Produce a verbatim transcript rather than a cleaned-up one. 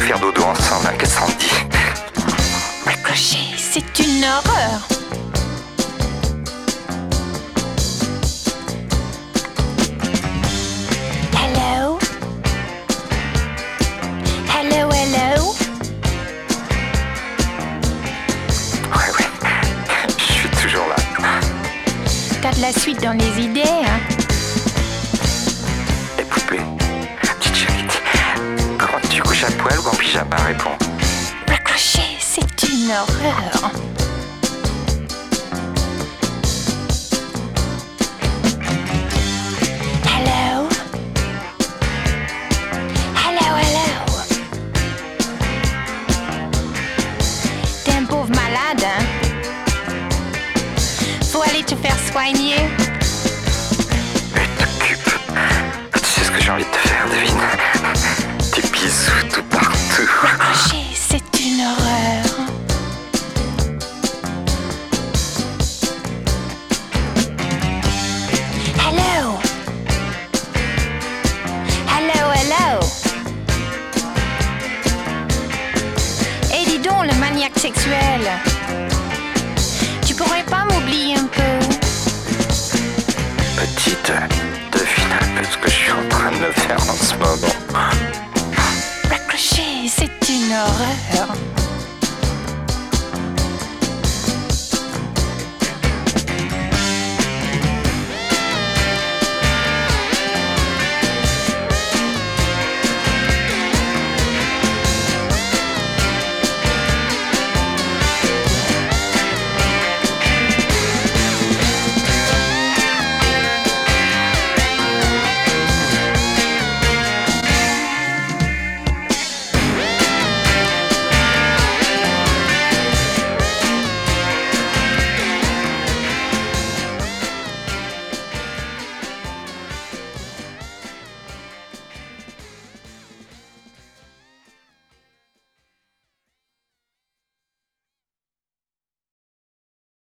faire dodo ensemble, hein, qu'est-ce que ça me dit? Ricochet, c'est une horreur. Hello? Hello, hello? Ouais, ouais, je suis toujours là. T'as de la suite dans les idées, hein? Et poupée, petite chérie, comment tu couches à poil ou en pyjama? Réponds. Ricochet, c'est une horreur. Hello? Hello, hello? T'es un pauvre malade, hein? Faut aller te faire soigner. Et t'occupe. Tu sais ce que j'ai envie de te faire, devine? Des bisous tout partout. Ricochet, c'est une horreur. Hello? Hello, hello? Et dis donc, le maniaque sexuel, tu pourrais pas m'oublier un peu? Petite, devine un peu ce que je suis en train de me faire en ce moment. Ricochet, c'est une horreur.